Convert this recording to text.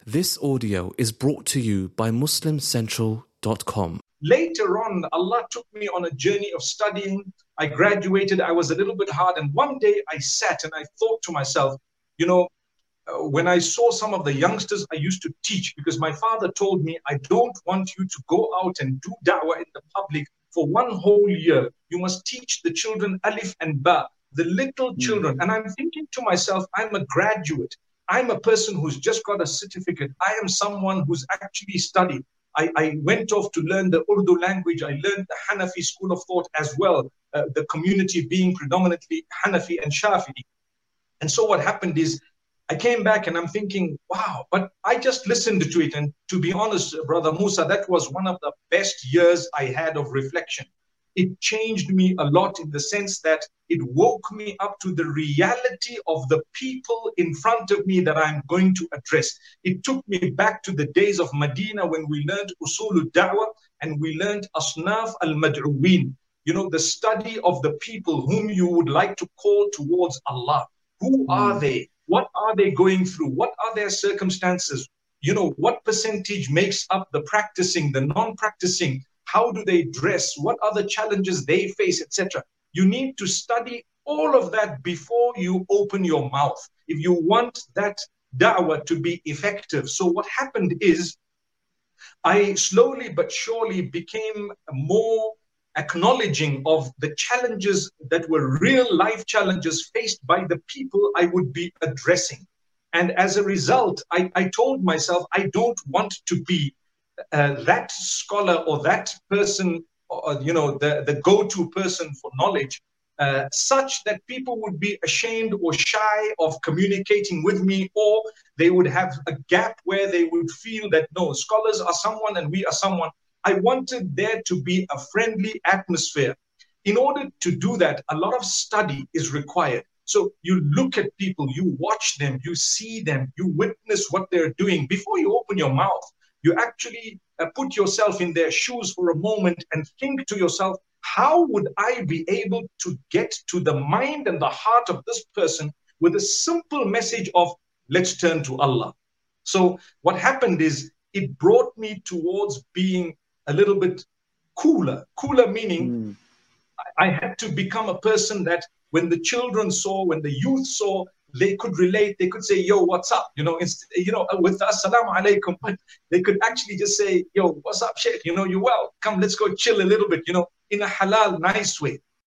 This audio is brought to you by MuslimCentral.com. Later on, Allah took me on a journey of studying. I graduated, I was a little bit hard. And one day I sat and I thought to myself, when I saw some of the youngsters I used to teach, because my father told me, I don't want you to go out and do da'wah in the public for one whole year. You must teach the children alif and ba, the little children. And I'm thinking to myself, I'm a graduate. I'm a person who's just got a certificate. I am someone who's actually studied. I went off to learn the Urdu language. I learned the Hanafi school of thought as well, the community being predominantly Hanafi and Shafi'i. And so what happened is I came back and I'm thinking, wow, but I just listened to it. And to be honest, Brother Musa, that was one of the best years I had of reflection. It changed me a lot in the sense that it woke me up to the reality of the people in front of me that I'm going to address. It took me back to the days of Medina when we learned Usul al-Da'wah and we learned Asnaf al-Mad'uween, the study of the people whom you would like to call towards Allah. Who are they? What are they going through? What are their circumstances? What percentage makes up the practicing, the non-practicing? How do they dress? What are the challenges they face, etc.? You need to study all of that before you open your mouth if you want that da'wah to be effective. So what happened is I slowly but surely became more acknowledging of the challenges that were real life challenges faced by the people I would be addressing. And as a result, I told myself, I don't want to be that scholar or that person, the go-to person for knowledge, such that people would be ashamed or shy of communicating with me, or they would have a gap where they would feel that, no, scholars are someone and we are someone. I wanted there to be a friendly atmosphere. In order to do that, a lot of study is required. So you look at people, you watch them, you see them, you witness what they're doing. Before you open your mouth, you actually put yourself in their shoes for a moment and think to yourself, how would I be able to get to the mind and the heart of this person with a simple message of, let's turn to Allah. So what happened is it brought me towards being a little bit cooler meaning I had to become a person that when the children saw, when the youth saw, they could relate. They could say, yo, what's up? With assalamu alaikum, but they could actually just say, yo, what's up, Sheikh? You well, come, let's go chill a little bit, in a halal, nice way.